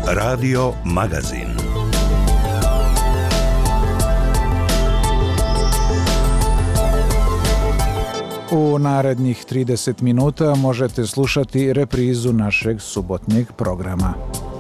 Radio Magazin. U narednih 30 minuta možete slušati reprizu našeg subotnjeg programa.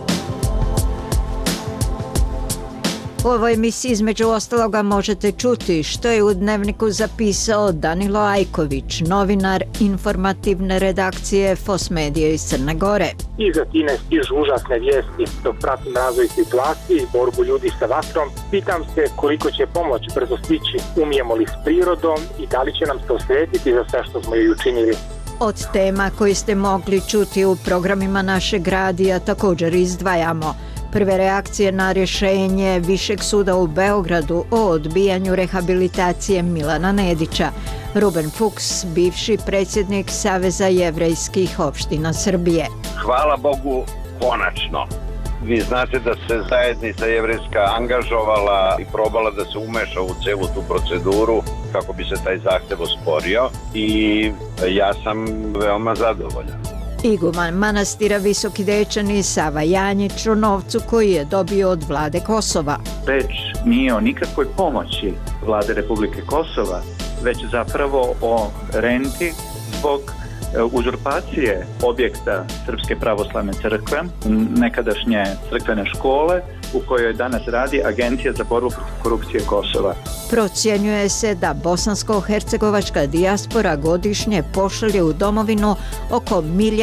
U ovoj emisiji između ostaloga možete čuti što je u Dnevniku zapisao Danilo Ajković, novinar informativne redakcije FOS Medije iz Crne Gore. Iza Tine stižu užasne vijesti. Dok pratim razvoj situacije i borbu ljudi sa vatrom, pitam se koliko će pomoć brzo stići, umijemo li s prirodom i da li će nam se osvetiti za sve što smo joj učinili. Od tema koje ste mogli čuti u programima našeg radija također izdvajamo prve reakcije na rješenje Višeg suda u Beogradu o odbijanju rehabilitacije Milana Nedića. Ruben Fuchs, bivši predsjednik Saveza jevrejskih opština Srbije. Hvala Bogu, konačno. Vi znate da se zajednica jevrejska angažovala i probala da se umeša u celu tu proceduru kako bi se taj zahtev osporio i ja sam veoma zadovoljan. Iguman manastira Visoki Dečani Sava Janjić o novcu koji je dobio od vlade Kosova. Reč nije o nikakvoj pomoći vlade Republike Kosova, već zapravo o renti zbog uzurpacije objekta Srpske pravoslavne crkve, nekadašnje crkvene škole u kojoj danas radi Agencija za borbu protiv korupcije Kosova. Procjenjuje se da bosansko-hercegovačka dijaspora godišnje pošalje u domovinu oko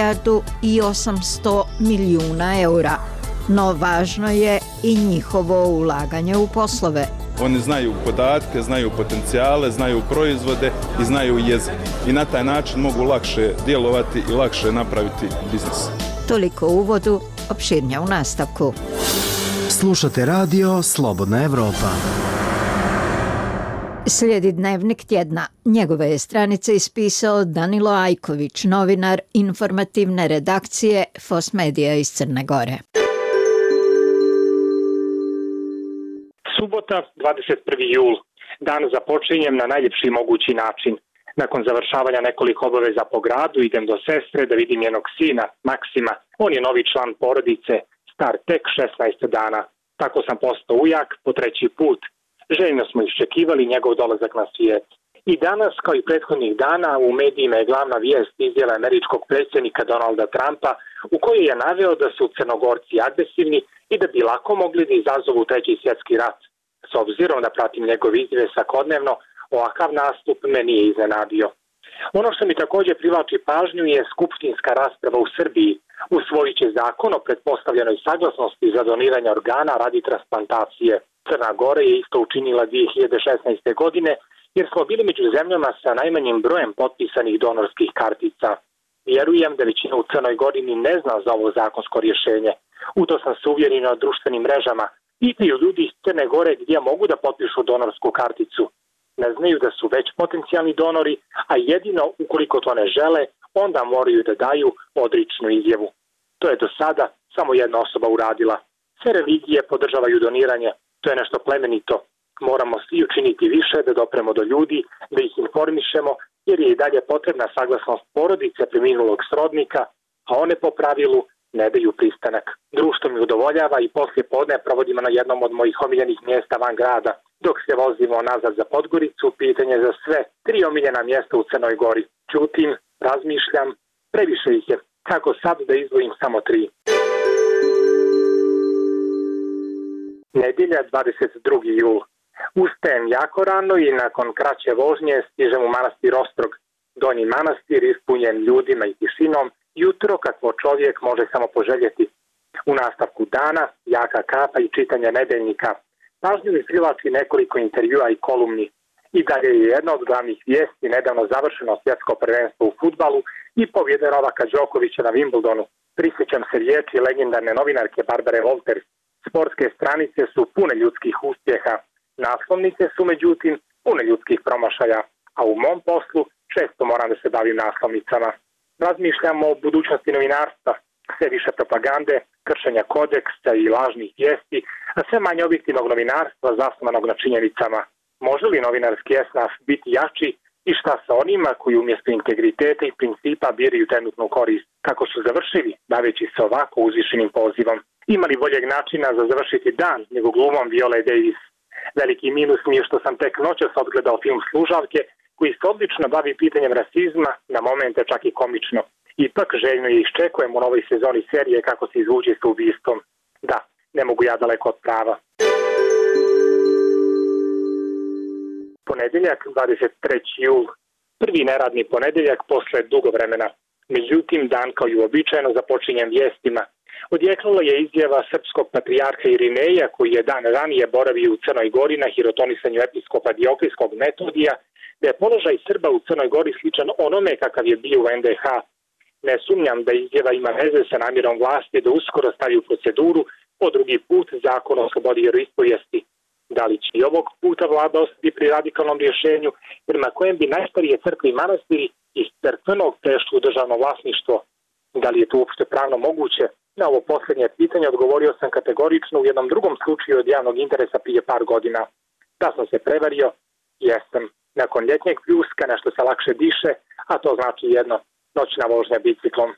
1.800.000.000 eura. No važno je i njihovo ulaganje u poslove. Oni znaju podatke, znaju potencijale, znaju proizvode i znaju jezik. I na taj način mogu lakše djelovati i lakše napraviti biznis. Toliko u uvodu, opširnija u nastavku. Slušate radio Slobodna Evropa. Slijedi Dnevnik tjedna. Njegove je stranice ispisao Danilo Ajković, novinar informativne redakcije FOS Medija iz Crne Gore. Subota, 21. jul. Dan započinjem na najljepši mogući način. Nakon završavanja nekoliko obaveza po gradu idem do sestre da vidim njenog sina, Maksima. On je novi član porodice, star tek 16 dana. Tako sam postao ujak po treći put. Željno smo iščekivali njegov dolazak na svijet. I danas, kao i prethodnih dana, u medijima je glavna vijest izjava američkog predsjednika Donalda Trumpa u kojoj je naveo da su Crnogorci agresivni i da bi lako mogli da izazovu treći svjetski rat. S obzirom da pratim njegov izjave svakodnevno, ovakav nastup me nije iznenadio. Ono što mi također privlači pažnju je skupštinska rasprava u Srbiji. Usvojit će zakon o pretpostavljenoj saglasnosti za doniranje organa radi transplantacije. Crna Gora je isto učinila 2016. godine jer smo bili među zemljama sa najmanjim brojem potpisanih donorskih kartica. Vjerujem da većina u Crnoj Gori ni ne zna za ovo zakonsko rješenje. U to sam se uvjerio na društvenim mrežama. Pitaju ljudi iz Crne Gore gdje mogu da potpišu donorsku karticu. Ne znaju da su već potencijalni donori, a jedino ukoliko to ne žele, onda moraju da daju odričnu izjavu. To je do sada samo jedna osoba uradila. Sve religije podržavaju doniranje. To je nešto plemenito. Moramo svi učiniti više da dopremo do ljudi, da ih informišemo, jer je i dalje potrebna saglasnost porodice preminulog srodnika, a one po pravilu ne daju pristanak. Društvo mi udovoljava i poslije podne provodimo na jednom od mojih omiljenih mjesta van grada. Dok se vozimo nazad za Podgoricu, pitanje za sve 3 omiljena mjesta u Crnoj Gori. Čutim, razmišljam, previše ih je. Kako sad da izdvojim samo 3? Nedjelja, 22. jul. Ustajem jako rano i nakon kraće vožnje stižem u manastir Ostrog. Donji manastir ispunjen ljudima i tišinom, jutro kakvo čovjek može samo poželjeti. U nastavku dana, jaka kapa i čitanje nedeljnika. Pažnju mi privlači nekoliko intervjua i kolumni. I dalje je jedna od glavnih vijesti nedavno završeno svjetsko prvenstvo u fudbalu i pobjeda Novaka Đokovića na Wimbledonu. Prisjećam se riječi legendarne novinarke Barbare Wolters. Sportske stranice su pune ljudskih uspjeha. Naslovnice su međutim pune ljudskih promašaja, a u mom poslu često moram da se bavim naslovnicama. Razmišljam o budućnosti novinarstva, sve više propagande, kršenja kodeksa i lažnih vijesti, a sve manje objektivnog novinarstva zasnovanog na činjenicama. Može li novinarski esnaf biti jači i šta sa onima koji umjesto integriteta i principa biraju trenutnu korist? Kako su završili, baveći se ovako uzvišenim pozivom? Ima li boljeg načina za završiti dan nego glumom Viole Davis? Veliki minus mi je što sam tek noćas odgledao film Služavke, koji se odlično bavi pitanjem rasizma, na momente čak i komično. Ipak željno je iščekujem u novoj sezoni serije kako se izvući s ubistvom. Da, ne mogu ja daleko od prava. Ponedeljak, 23. jul. Prvi neradni ponedeljak posle dugo vremena. Međutim, dan kao i uobičajeno započinjem vijestima. Odjeknula je izjava srpskog patrijarha Irineja, koji je dan ranije boravio u Crnoj Gori na hirotonisanju episkopa Dioklijskog Metodija, da je položaj Srba u Crnoj Gori sličan onome kakav je bio u NDH. Ne sumnjam da izjava ima veze sa namjerom vlasti da uskoro stavi u proceduru po drugi put zakon o slobodi vjeroispovijesti. Da li će i ovog puta vlada ostati pri radikalnom rješenju, prema kojem bi najstarije crkve i manastiri iz crkvenog prešli u državno vlasništvo? Da li je to uopšte pravno moguće? Na ovo posljednje pitanje odgovorio sam kategorično u jednom drugom slučaju od javnog interesa prije par godina. Da sam se prevario, jesam. Nakon ljetnjeg pljuska nešto se lakše diše, a to znači jedno, noćna vožnja biciklom.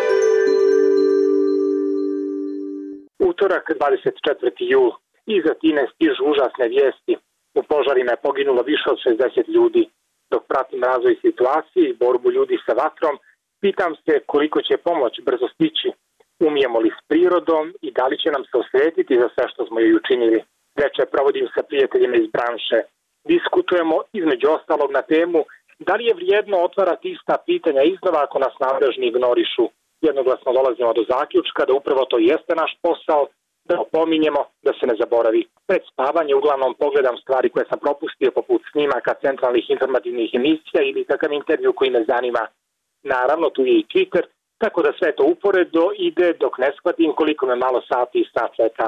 Utorak, 24. jul. Iz Atine stižu užasne vijesti. U požarima je poginulo više od 60 ljudi. Dok pratim razvoj situacije i borbu ljudi sa vatrom, pitam se koliko će pomoć brzo stići. Umijemo li s prirodom i da li će nam se osvetiti za sve što smo joj učinili. Večer provodim sa prijateljima iz branše. Diskutujemo između ostalog na temu da li je vrijedno otvarati ista pitanja iznova ako nas nadležni ignorišu. Jednoglasno dolazimo do zaključka da upravo to jeste naš posao, da opominjemo, da se ne zaboravi. Pred spavanje uglavnom pogledam stvari koje sam propustio poput snimaka centralnih informativnih emisija ili takav intervju koji me zanima. Naravno, tu je i Twitter, tako da sve to uporedo ide dok ne shvatim koliko me malo sati i sat čeka.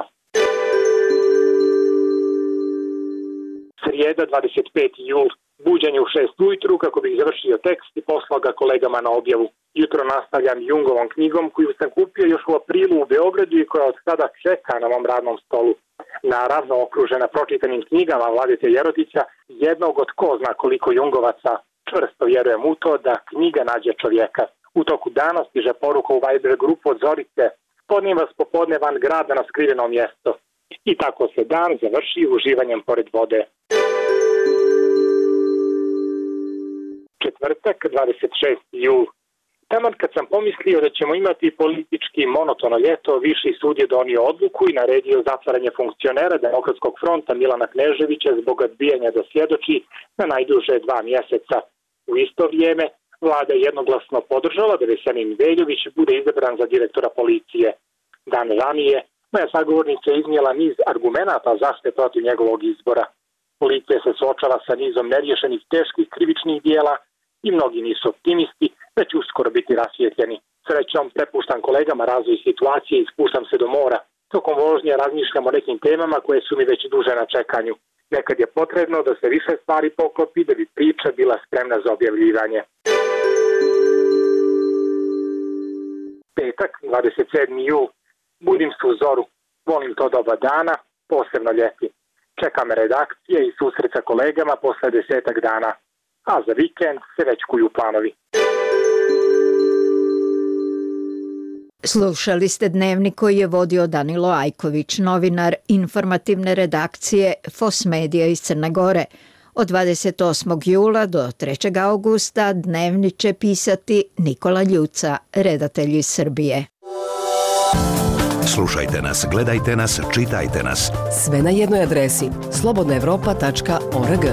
Srijeda, 25. jul. Buđenje u 6 ujutru kako bih završio tekst i poslao ga kolegama na objavu. Jutro nastavljam Jungovom knjigom koju sam kupio još u aprilu u Beogradu i koja od sada čeka na mom radnom stolu. Naravno, okružena pročitanim knjigama Vladete Jerotića, jednog od ko zna koliko Jungovaca, čvrsto vjerujem u to da knjiga nađe čovjeka. U toku dana stiže poruka u Viber grupu od Zorice, spodnijem vas popodne van grada na skriveno mjesto. I tako se dan završi uživanjem pored vode. Četvrtak, 26. jul. Taman kad sam pomislio da ćemo imati politički monotono ljeto, Viši sud je donio odluku i naredio zatvaranje funkcionera Demokratskog fronta Milana Kneževića zbog odbijanja da svjedoči na najduže 2 mjeseca. U isto vrijeme, vlada je jednoglasno podržala da Veselin Veljović bude izabran za direktora policije. Dan ranije, moja sagovornica je iznijela niz argumenata zašto je protiv njegovog izbora. Policija se suočava sa nizom neriješenih teških krivičnih dijela i mnogi nisu optimisti, već uskoro biti rasvijetljeni. Srećom, prepuštam kolegama razvoj situacije i spuštam se do mora. Tokom vožnje razmišljam o nekim temama koje su mi već duže na čekanju. Nekad je potrebno da se više stvari poklopi da bi priča bila spremna za objavljivanje. Petak, 27. jul. Budim se u zoru. Volim to doba dana, posebno ljeti. Čeka me redakcije i susret sa kolegama posle 10 dana. A za vikend se već kuju planovi. Slušali ste dnevnik koji je vodio Danilo Ajković, novinar informativne redakcije FOS Medija iz Crne Gore. Od 28. jula do 3. augusta dnevnik će pisati Nikola Ljuca, redatelj iz Srbije. Slušajte nas, gledajte nas, čitajte nas. Sve na jednoj adresi slobodnaevropa.org.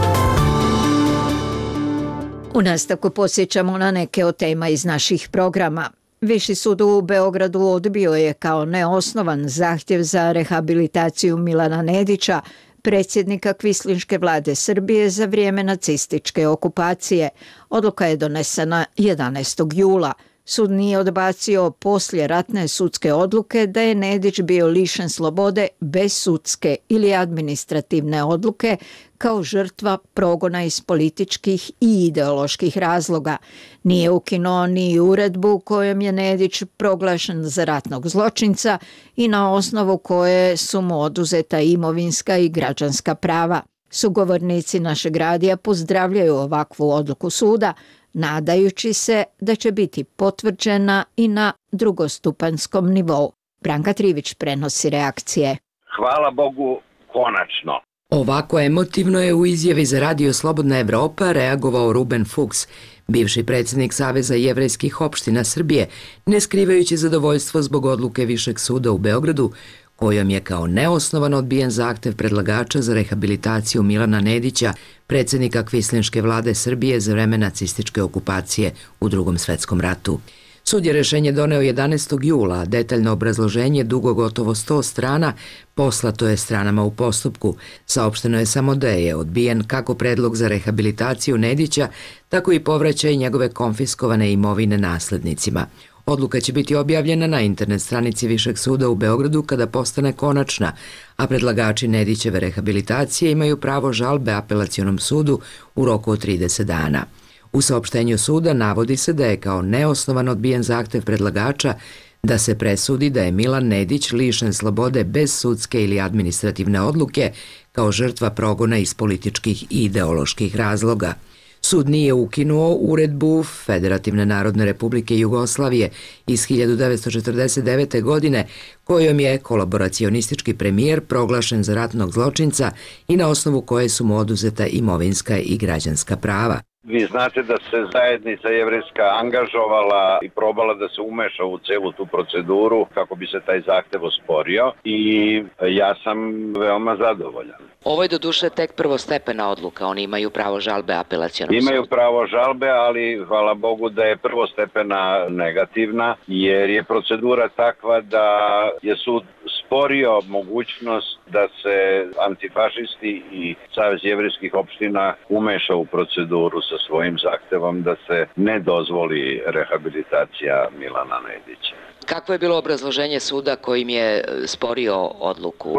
U nastavku podsjećamo na neke od tema iz naših programa. Viši sud u Beogradu odbio je kao neosnovan zahtjev za rehabilitaciju Milana Nedića, predsjednika Kvislinške vlade Srbije za vrijeme nacističke okupacije. Odluka je donesena 11. jula. Sud nije odbacio poslijeratne sudske odluke da je Nedić bio lišen slobode bez sudske ili administrativne odluke kao žrtva progona iz političkih i ideoloških razloga. Nije ukinuo ni uredbu kojom je Nedić proglašen za ratnog zločinca i na osnovu koje su mu oduzeta imovinska i građanska prava. Sugovornici našeg radija pozdravljaju ovakvu odluku suda, nadajući se da će biti potvrđena i na drugostupanjskom nivou. Branka Trivić prenosi reakcije. Hvala Bogu, konačno. Ovako emotivno je u izjavi za Radio Slobodna Evropa reagovao Ruben Fuchs, bivši predsjednik Saveza jevrejskih opština Srbije, ne skrivajući zadovoljstvo zbog odluke Višeg suda u Beogradu, kojom je kao neosnovan odbijen zahtev predlagača za rehabilitaciju Milana Nedića, predsjednika kvislinške vlade Srbije za vreme nacističke okupacije u Drugom svetskom ratu. Sud je rešenje doneo 11. jula, a detaljno obrazloženje dugo gotovo 100 strana poslato je stranama u postupku. Saopšteno je samo da je odbijen kako predlog za rehabilitaciju Nedića, tako i povraćaj njegove konfiskovane imovine naslednicima. Odluka će biti objavljena na internet stranici Višeg suda u Beogradu kada postane konačna, a predlagači Nedićeve rehabilitacije imaju pravo žalbe apelacionom sudu u roku od 30 dana. U saopštenju suda navodi se da je kao neosnovan odbijen zahtev predlagača da se presudi da je Milan Nedić lišen slobode bez sudske ili administrativne odluke kao žrtva progona iz političkih i ideoloških razloga. Sud nije ukinuo uredbu Federativne narodne republike Jugoslavije iz 1949. godine kojom je kolaboracionistički premijer proglašen za ratnog zločinca i na osnovu koje su mu oduzeta imovinska i građanska prava. Vi znate da se zajednica jevrejska angažovala i probala da se umeša u celu tu proceduru kako bi se taj zahtev osporio i ja sam veoma zadovoljan. Ovo je doduše tek prvostepena odluka, oni imaju pravo žalbe apelacionom sudu. Imaju pravo žalbe, ali hvala Bogu da je prvostepena negativna, jer je procedura takva da je sud sporio mogućnost da se antifašisti i Savez jevrejskih opština umeša u proceduru sa svojim zahtevom da se ne dozvoli rehabilitacija Milana Nedića. Kakvo je bilo obrazloženje suda kojim je sporio odluku?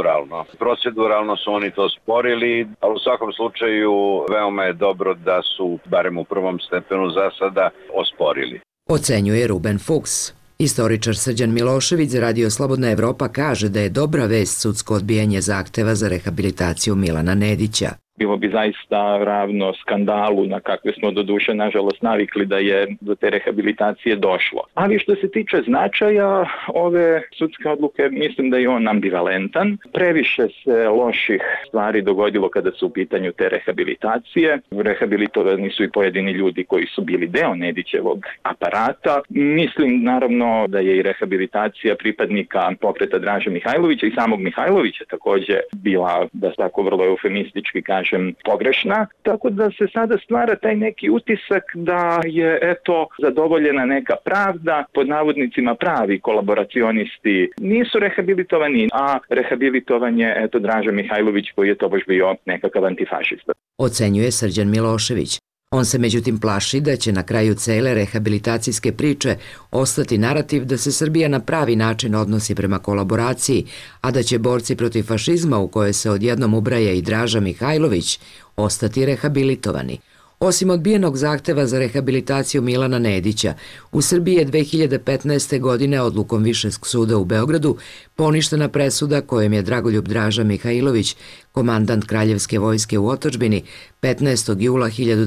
Proceduralno su oni to sporili, ali u svakom slučaju veoma je dobro da su, barem u prvom stepenu za sada, osporili. Ocenjuje Ruben Fuchs. Istoričar Srđan Milošević za Radio Slobodna Evropa kaže da je dobra vest sudsko odbijanje zahteva za rehabilitaciju Milana Nedića. Bilo bi zaista ravno skandalu na kakve smo doduše nažalost navikli da je do te rehabilitacije došlo. Ali što se tiče značaja ove sudske odluke, mislim da je on ambivalentan. Previše se loših stvari dogodilo kada su u pitanju te rehabilitacije. Rehabilitovani su i pojedini ljudi koji su bili deo Nedićevog aparata. Mislim naravno da je i rehabilitacija pripadnika pokreta Draže Mihajlovića i samog Mihajlovića također bila, da tako vrlo eufemistički kaže, pogrešna, tako da se sada stvara taj neki utisak da je zadovoljena neka pravda, pod navodnicima pravi kolaboracionisti nisu rehabilitovani, a rehabilitovan je Draža Mihajlović koji je tobož bio nekakav antifašista. Ocenjuje Srđan Milošević. On se međutim plaši da će na kraju cele rehabilitacijske priče ostati narativ da se Srbija na pravi način odnosi prema kolaboraciji, a da će borci protiv fašizma u koje se odjednom ubraja i Draža Mihajlović ostati rehabilitovani. Osim odbijenog zahteva za rehabilitaciju Milana Nedića, u Srbiji je 2015. godine odlukom Višeg suda u Beogradu poništena presuda kojom je Dragoljub Draža Mihajlović, komandant Kraljevske vojske u otadžbini, 15. jula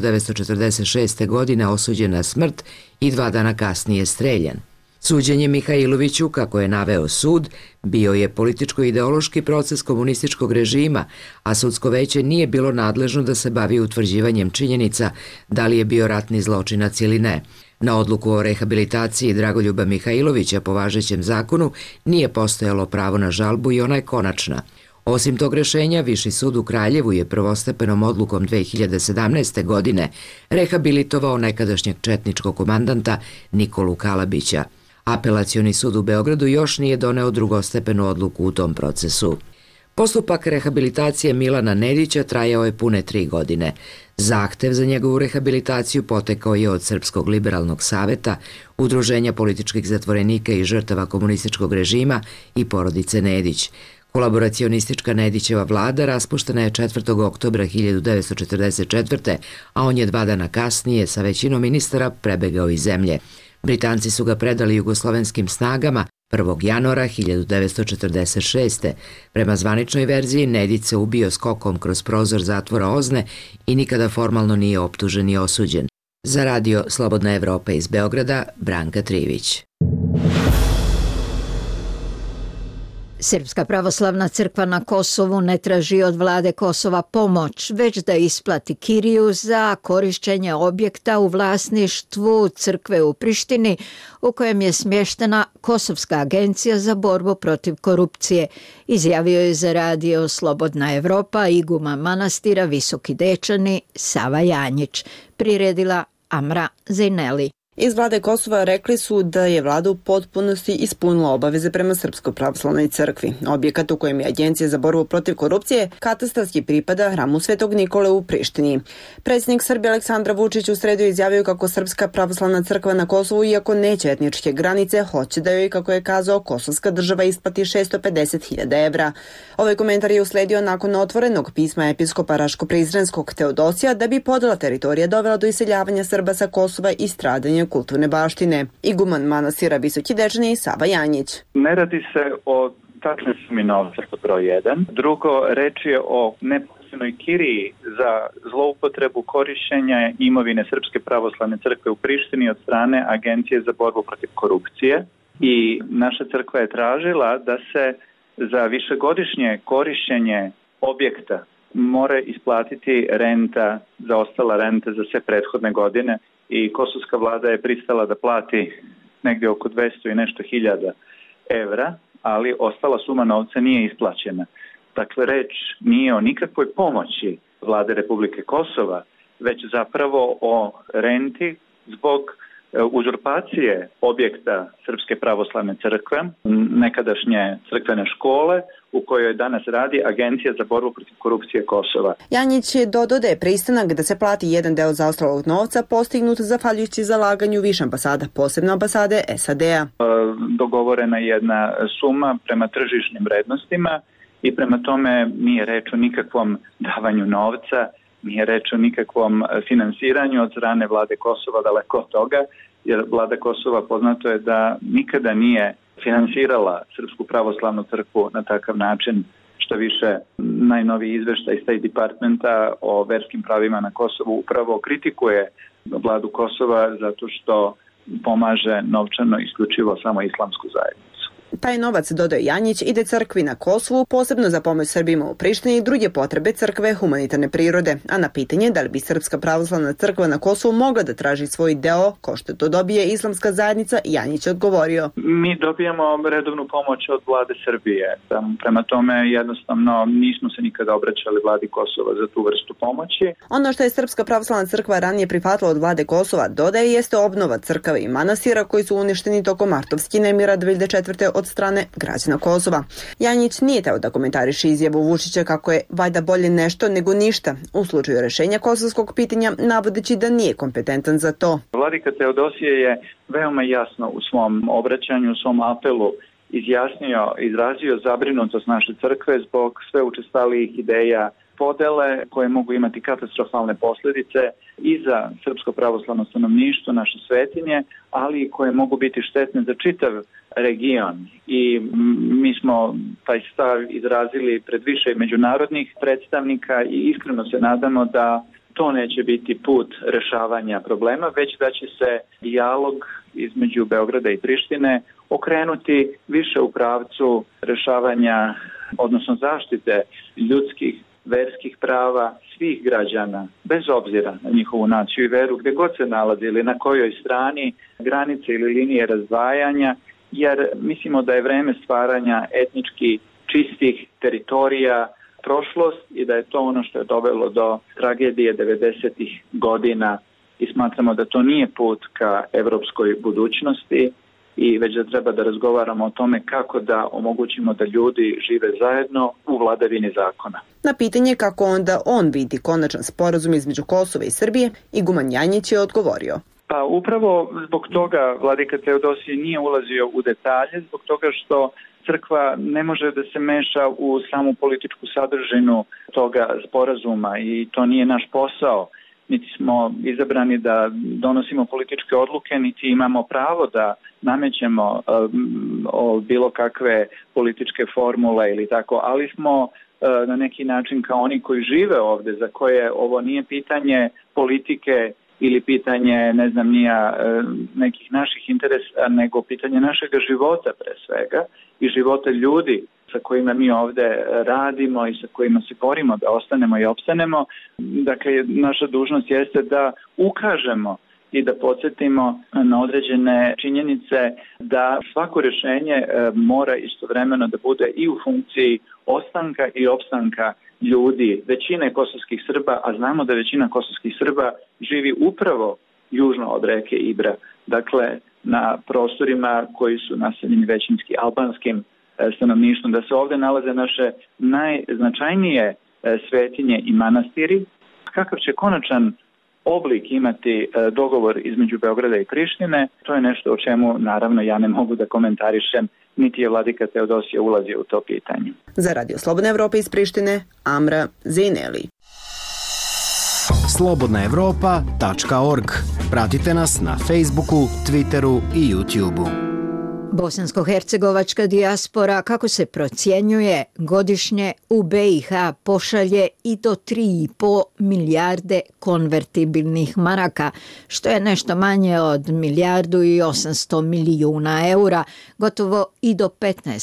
1946. godine osuđen na smrt i 2 dana kasnije streljan. Suđenje Mihajloviću, kako je naveo sud, bio je političko-ideološki proces komunističkog režima, a sudsko veće nije bilo nadležno da se bavi utvrđivanjem činjenica da li je bio ratni zločinac ili ne. Na odluku o rehabilitaciji Dragoljuba Mihajlovića po važećem zakonu nije postojalo pravo na žalbu i ona je konačna. Osim tog rešenja, Viši sud u Kraljevu je prvostepenom odlukom 2017. godine rehabilitovao nekadašnjeg četničkog komandanta Nikolu Kalabića. Apelacioni sud u Beogradu još nije doneo drugostepenu odluku u tom procesu. Postupak rehabilitacije Milana Nedića trajao je pune 3 godine. Zahtev za njegovu rehabilitaciju potekao je od Srpskog liberalnog saveta, Udruženja političkih zatvorenika i žrtava komunističkog režima i porodice Nedić. Kolaboracionistička Nedićeva vlada raspuštena je 4. oktobra 1944. a on je 2 dana kasnije sa većinom ministara prebegao iz zemlje. Britanci su ga predali jugoslovenskim snagama 1. januara 1946. Prema zvaničnoj verziji, Nedić se ubio skokom kroz prozor zatvora Ozne i nikada formalno nije optužen i osuđen. Za Radio Slobodna Evropa iz Beograda, Branka Trivić. Srpska pravoslavna crkva na Kosovu ne traži od vlade Kosova pomoć, već da isplati kiriju za korišćenje objekta u vlasništvu crkve u Prištini, u kojem je smještena Kosovska agencija za borbu protiv korupcije, izjavio je za radio Slobodna Evropa iguman manastira Visoki Dečani Sava Janjić, priredila Amra Zejneli. Iz vlade Kosova rekli su da je vlada u potpunosti ispunila obaveze prema Srpskoj pravoslavnoj crkvi. Objekat u kojem je Agencija za borbu protiv korupcije katastarski pripada hramu Svetog Nikole u Prištini. Predsjednik Srbije Aleksandar Vučić u sredu izjavio kako Srpska pravoslavna crkva na Kosovu, iako neće etničke granice, hoće da joj, kako je kazao, kosovska država isplati 650.000 evra. Ovaj komentar je usledio nakon otvorenog pisma episkopa Raško-Prizrenskog Teodosija da bi podela teritorija dovela do iseljavanja Srba sa Kosova i stradanja kulturne baštine. Iguman manastira Visoki Dečani Sava Janjić. Ne radi se o tačnoj sumi novca, broj 1. Drugo, reč je o neposrednoj kiriji za zloupotrebu korišćenja imovine Srpske pravoslavne crkve u Prištini od strane Agencije za borbu protiv korupcije. I naša crkva je tražila da se za višegodišnje korišćenje objekta mora isplatiti renta, zaostala renta za sve prethodne godine, i kosovska vlada je pristala da plati negdje oko 200 i nešto hiljada evra, ali ostala suma novca nije isplaćena. Dakle, reč nije o nikakvoj pomoći vlade Republike Kosova, već zapravo o renti zbog uzurpacije objekta Srpske pravoslavne crkve, nekadašnje crkvene škole, u kojoj danas radi Agencija za borbu protiv korupcije Kosova. Janjić je dodao da je pristanak da se plati jedan deo zaostalog novca postignut zahvaljujući zalaganju više ambasada, posebno ambasade SAD-a. Dogovorena je jedna suma prema tržišnim vrednostima i prema tome nije reč o nikakvom davanju novca, nije reč o nikakvom finansiranju od strane vlade Kosova, daleko od toga, jer vlada Kosova poznato je da nikada nije finansirala Srpsku pravoslavnu crkvu na takav način. Što više, najnoviji izveštaj State Departmenta o verskim pravima na Kosovu upravo kritikuje vladu Kosova zato što pomaže novčano isključivo samo islamsku zajednicu. Taj novac, dodao Janjić, ide crkvi na Kosovu, posebno za pomoć Srbima u Prištini i druge potrebe crkve humanitarne prirode. A na pitanje da li bi Srpska pravoslavna crkva na Kosovu mogla da traži svoj deo, ko što to dobije islamska zajednica, Janjić odgovorio. Mi dobijamo redovnu pomoć od vlade Srbije. Prema tome jednostavno nismo se nikada obraćali vladi Kosova za tu vrstu pomoći. Ono što je Srpska pravoslavna crkva ranije prihvatila od vlade Kosova, dodaje, jeste obnova crkava i manastira koji su uništeni tokom martovskih nemira 2004. od strane građana Kosova. Janjić nije teo da komentariše izjavu Vučića kako je valjda bolje nešto nego ništa u slučaju rešenja kosovskog pitanja, navodeći da nije kompetentan za to. Vladika Teodosije je veoma jasno u svom obraćanju, u svom apelu izrazio zabrinutost naše crkve zbog sve učestalijih ideja podele koje mogu imati katastrofalne posljedice i za srpsko pravoslavno stanovništvo, naše svetinje, ali koje mogu biti štetne za čitav region. I mi smo taj stav izrazili pred više međunarodnih predstavnika i iskreno se nadamo da to neće biti put rešavanja problema, već da će se dijalog između Beograda i Prištine okrenuti više u pravcu rešavanja, odnosno zaštite ljudskih, verskih prava svih građana, bez obzira na njihovu naciju i veru, gdje god se nalazili, na kojoj strani granice ili linije razdvajanja, jer mislimo da je vreme stvaranja etnički čistih teritorija prošlost i da je to ono što je dovelo do tragedije 90-ih godina i smatramo da to nije put ka evropskoj budućnosti i već da treba da razgovaramo o tome kako da omogućimo da ljudi žive zajedno u vladavini zakona. Na pitanje kako onda on vidi konačan sporazum između Kosova i Srbije, iguman Janjić je odgovorio. Pa upravo zbog toga vladika Teodosije nije ulazio u detalje, zbog toga što crkva ne može da se meša u samu političku sadržinu toga sporazuma i to nije naš posao. Niti smo izabrani da donosimo političke odluke, niti imamo pravo da namećemo bilo kakve političke formule ili tako, ali smo na neki način kao oni koji žive ovde, za koje ovo nije pitanje politike ili pitanje, ne znam, nekih naših interesa, nego pitanje našeg života pre svega i života ljudi sa kojima mi ovde radimo i sa kojima se borimo da ostanemo i opstanemo. Dakle, naša dužnost jeste da ukažemo i da podsjetimo na određene činjenice da svako rješenje mora istovremeno da bude i u funkciji ostanka i opstanka ljudi, većine kosovskih Srba, a znamo da većina kosovskih Srba živi upravo južno od reke Ibra, dakle na prostorima koji su naseljeni većinski albanskim stanovništvom, da se ovdje nalaze naše najznačajnije svetinje i manastiri. Kakav će konačan oblik imati dogovor između Beograda i Prištine, to je nešto o čemu naravno ja ne mogu da komentarišem, niti je vladika Teodosije ulazio u to pitanje. Za Radio Slobodna Evropa iz Prištine, Amra Zejneli. slobodnaevropa.org. Pratite nas na Facebooku, Twitteru i YouTubeu. Bosansko-hercegovačka dijaspora, kako se procjenjuje, godišnje u BiH pošalje i do 3,5 milijarde konvertibilnih maraka, što je nešto manje od 1,8 milijardi eura, gotovo i do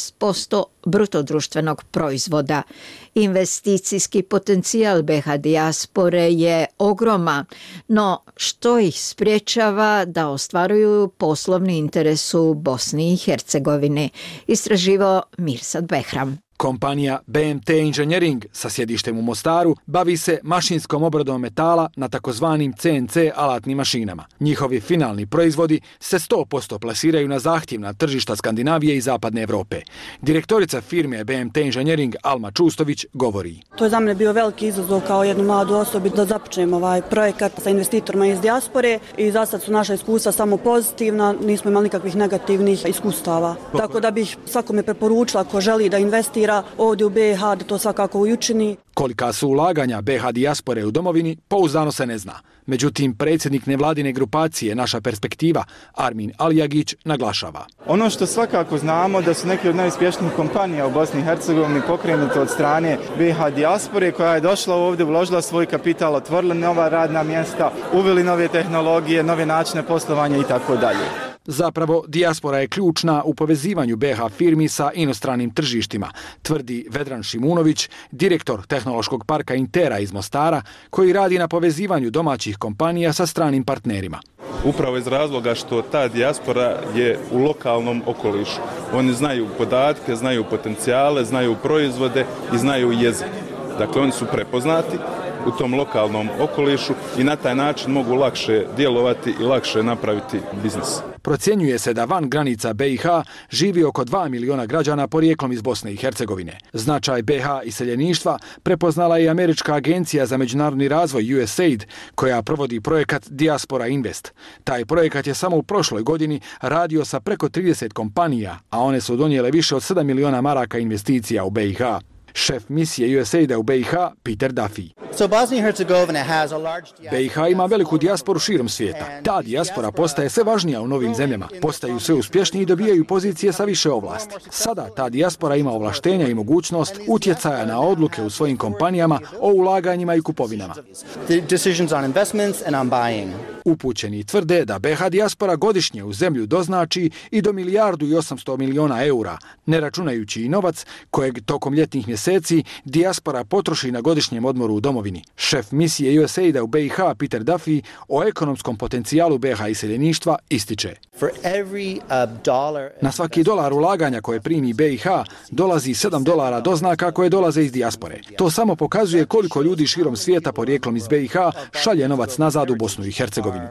15% brutodruštvenog proizvoda. Investicijski potencijal BiH dijaspore je ogroman, no što ih sprječava da ostvaruju poslovni interes u Bosni i Hercegovini, istraživao Mirsad Behram. Kompanija BMT Engineering sa sjedištem u Mostaru bavi se mašinskom obradom metala na takozvanim CNC alatnim mašinama. Njihovi finalni proizvodi se 100% plasiraju na zahtjevna tržišta Skandinavije i Zapadne Evrope. Direktorica firme BMT Engineering Alma Čustović govori. To je za mene bio veliki izazov kao jednu mladu osobu da započnem ovaj projekat sa investitorima iz dijaspore i za sad su naša iskustva samo pozitivna, nismo imali nikakvih negativnih iskustava. Tako da bih svakome preporučila ko želi da investira ovdje u BiH da to svakako učini. Kolika su ulaganja BiH dijaspore u domovini, pouzdano se ne zna. Međutim, predsjednik nevladine grupacije Naša perspektiva, Armin Alijagić, naglašava. Ono što svakako znamo da su neke od najuspješnijih kompanija u Bosni i Hercegovini pokrenute od strane BiH dijaspore koja je došla ovdje, uložila svoj kapital, otvorila nova radna mjesta, uveli nove tehnologije, nove načine poslovanja i tako dalje. Zapravo, dijaspora je ključna u povezivanju BiH firmi sa inostranim tržištima, tvrdi Vedran Šimunović, direktor tehnološkog parka Intera iz Mostara, koji radi na povezivanju domaćih kompanija sa stranim partnerima. Upravo iz razloga što ta dijaspora je u lokalnom okolišu. Oni znaju podatke, znaju potencijale, znaju proizvode i znaju jezik. Dakle, oni su prepoznati u tom lokalnom okolišu i na taj način mogu lakše djelovati i lakše napraviti biznis. Procjenjuje se da van granica BiH živi oko 2 miliona građana porijeklom iz Bosne i Hercegovine. Značaj BiH iseljeništva prepoznala je Američka agencija za međunarodni razvoj USAID, koja provodi projekat Diaspora Invest. Taj projekat je samo u prošloj godini radio sa preko 30 kompanija, a one su donijele više od 7 miliona maraka investicija u BiH. Šef misije USAID-a u BiH, Peter Duffy. BiH ima veliku dijasporu širom svijeta. Ta dijaspora postaje sve važnija u novim zemljama, postaju sve uspješniji i dobijaju pozicije sa više ovlasti. Sada ta dijaspora ima ovlaštenja i mogućnost utjecaja na odluke u svojim kompanijama o ulaganjima i kupovinama. Upućeni tvrde da BiH dijaspora godišnje u zemlju doznači i do 1,8 milijardi eura, ne računajući i novac kojeg tokom ljetnih mjeseci dijaspora potroši na godišnjem odmoru u domovini. Šef misije USAID-a u BiH, Peter Duffy, o ekonomskom potencijalu BiH iseljeništva ističe. Na svaki dolar ulaganja koje primi BiH dolazi $7 doznaka koje dolaze iz dijaspore. To samo pokazuje koliko ljudi širom svijeta porijeklom iz BiH šalje novac nazad u Bosnu i Hercegovinu.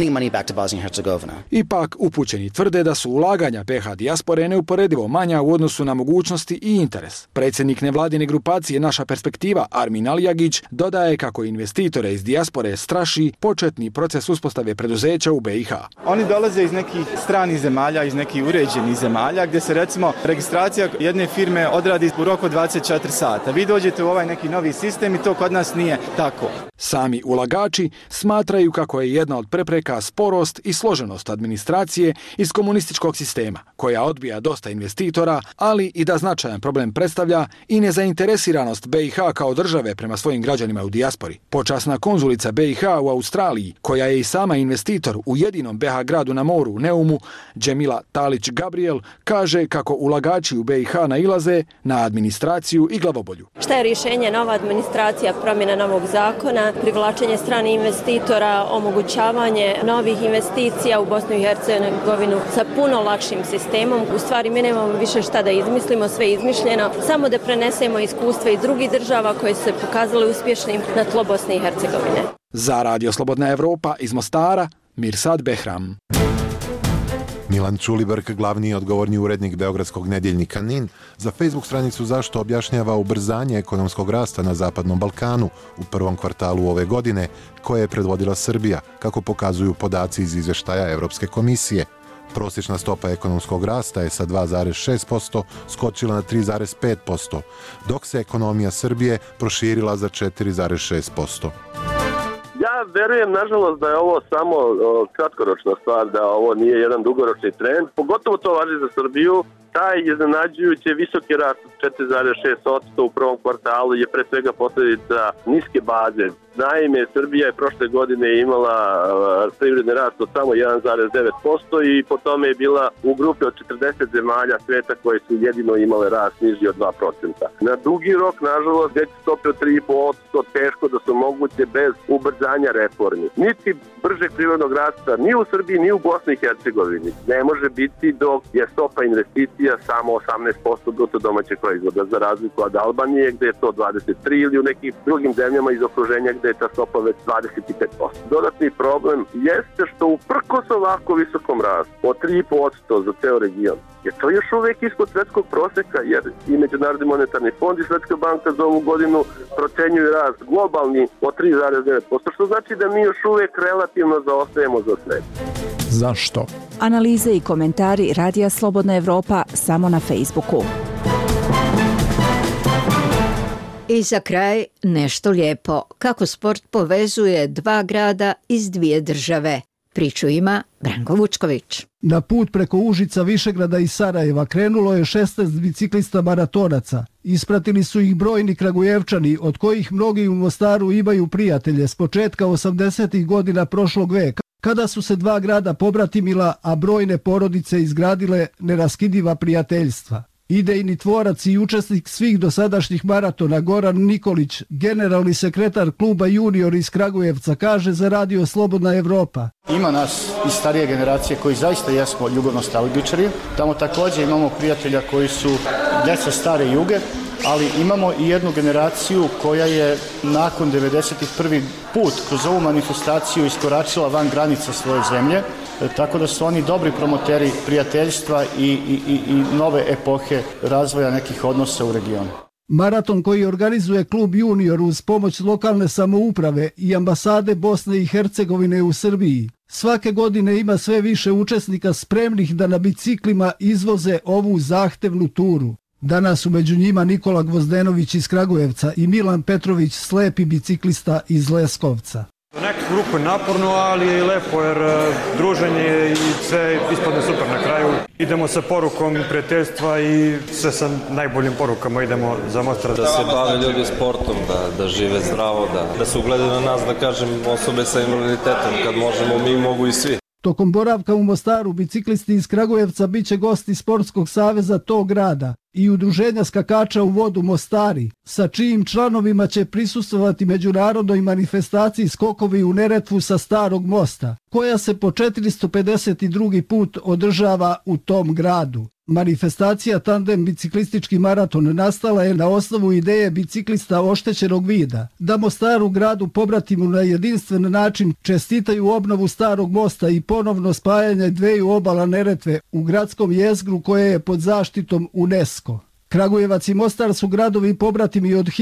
Ipak, upućeni tvrde da su ulaganja BiH dijaspore neuporedivo manja u odnosu na mogućnosti i interes. Predsjednik nevladine grupacije Naša perspektiva, Armin Alijagić, dodaje kako investitore iz dijaspore straši početni proces uspostave preduzeća u BiH. Oni dolaze iz nekih stranih zemalja, iz nekih uređenih zemalja, gdje se recimo registracija jedne firme odradi u roku 24 sata. Vi dođete u ovaj neki novi sistem i to kod nas nije tako. Sami ulagači smatraju kako je jedna od prepreka sporost i složenost administracije iz komunističkog sistema, koja odbija dosta investitora, ali i da značajan problem predstavlja i nezainteresiranost BiH kao države prema svojim građanima u dijaspori. Počasna konzulica BiH u Australiji, koja je i sama investitor u jedinom BiH gradu na moru, Neumu, Džemila Talić-Gabriel, kaže kako ulagači u BiH nailaze na administraciju i glavobolju. Šta je rješenje? Nova administracija, promjena novog zakona, privlačenje stranih investitora, omogućavanje novih investicija u Bosnu i Hercegovinu sa puno lakšim sistemom. U stvari mi nemamo više šta da izmislimo, sve je izmišljeno, samo da prenesemo iskustva iz drugih država koje su se pokazale uspješnim na tlo Bosne i Hercegovine. Za Radio Slobodna Evropa iz Mostara, Mirsad Behram. Milan Čuliberg, glavni i odgovorni urednik beogradskog nedjeljnika NIN, za Facebook stranicu Zašto objašnjava ubrzanje ekonomskog rasta na Zapadnom Balkanu u prvom kvartalu ove godine, koje je predvodila Srbija, kako pokazuju podaci iz izvještaja Evropske komisije. Prosječna stopa ekonomskog rasta je sa 2,6% skočila na 3,5%, dok se ekonomija Srbije proširila za 4,6%. Ja verujem, nažalost, da je ovo samo kratkoročna stvar, da ovo nije jedan dugoročni trend. Pogotovo to važi za Srbiju. Taj iznenađujuće visoki rast od 4,6% u prvom kvartalu je pre svega posljedica niske baze. Naime, Srbija je prošle godine imala privredni rast od samo 1,9% i po tome je bila u grupi od 40 zemalja sveta koje su jedino imale rast niži od 2%. Na dugi rok, nažalost, veće stope od 3,5% teško da su moguće bez ubrzanja reformi. Niti bržeg privrednog rasta ni u Srbiji ni u Bosni i Hercegovini ne može biti dok je stopa investicija samo 18% bruto domaćeg proizvoda, za razliku od Albanije gdje je to 23% ili u nekim drugim zemljama iz okruženja gdje je ta stopa već 25%. Dodatni problem jeste što uprkos ovako visokom rastu od 3,5% za ceo region je to još uvijek ispod svetskog prosjeka, jer i Međunarodni monetarni fond i Svetska banka za ovu godinu procenjuju rast globalni od 3,9%, što znači da mi još uvijek relativno zaostajemo za svet. Zašto? Analize i komentari Radija Slobodna Evropa samo na Facebooku. I za kraj nešto lijepo. Kako sport povezuje dva grada iz dvije države. Priču ima Branko Vučković. Na put preko Užica, Višegrada i Sarajeva krenulo je 16 biciklista maratonaca. Ispratili su ih brojni Kragujevčani, od kojih mnogi u Mostaru imaju prijatelje s početka 80. godina prošlog veka, kada su se dva grada pobratimila, a brojne porodice izgradile neraskidiva prijateljstva. Idejni tvorac i učesnik svih dosadašnjih maratona Goran Nikolić, generalni sekretar kluba Junior iz Kragujevca, kaže za Radio Slobodna Evropa. Ima nas iz starije generacije koji zaista jesmo jugonostalgičari. Tamo također imamo prijatelja koji su djeca stare Juge, ali imamo i jednu generaciju koja je nakon 91. put kroz ovu manifestaciju iskoračila van granica svoje zemlje, tako da su oni dobri promoteri prijateljstva i nove epohe razvoja nekih odnosa u regionu. Maraton koji organizuje klub Junior uz pomoć lokalne samouprave i ambasade Bosne i Hercegovine u Srbiji svake godine ima sve više učesnika spremnih da na biciklima izvoze ovu zahtevnu turu. Danas su među njima Nikola Gvozdenović iz Kragujevca i Milan Petrović, slepi biciklista iz Leskovca. Nekako ruku je naporno, ali je i lepo jer druženje i sve ispadne super na kraju. Idemo sa porukom prijateljstva i sve sa najboljim porukama idemo za Mostar. Da se bave ljudi sportom, da žive zdravo, da se ugledaju na nas, da kažem, osobe sa invaliditetom. Kad možemo mi, mogu i svi. Tokom boravka u Mostaru, biciklisti iz Kragujevca biće gosti Sportskog saveza tog grada i udruženja skakača u vodu Mostari, sa čijim članovima će prisustvovati međunarodnoj manifestaciji Skokovi u Neretvu sa Starog mosta, koja se po 452. put održava u tom gradu. Manifestacija Tandem biciklistički maraton nastala je na osnovu ideje biciklista oštećenog vida, da Mostaru gradu pobratimu na jedinstven način čestitaju obnovu Starog mosta i ponovno spajanje dveju obala Neretve u gradskom jezgru koje je pod zaštitom UNESCO. Kragujevac i Mostar su gradovi pobratimi od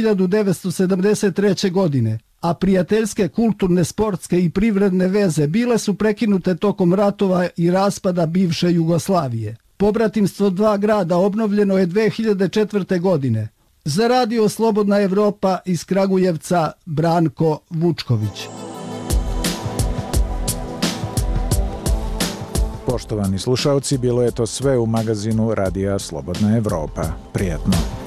1973. godine, a prijateljske, kulturne, sportske i privredne veze bile su prekinute tokom ratova i raspada bivše Jugoslavije. Pobratimstvo dva grada obnovljeno je 2004. godine. Za Radio Slobodna Evropa iz Kragujevca, Branko Vučković. Poštovani slušalci, bilo je to sve u magazinu Radija Slobodna Evropa. Prijetno.